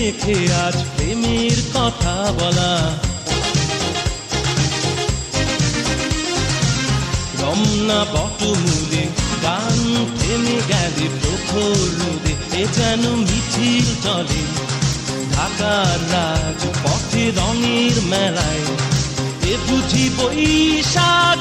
মেখে আজ প্রেমের কথা বলা। রমনা বটমূলে গান থেমে গেলে প্রখর রোদে, এ যেন মিছিল চলে ঢাকার রাজপথে রঙের মেলায়। এ বুঝি বৈশাখ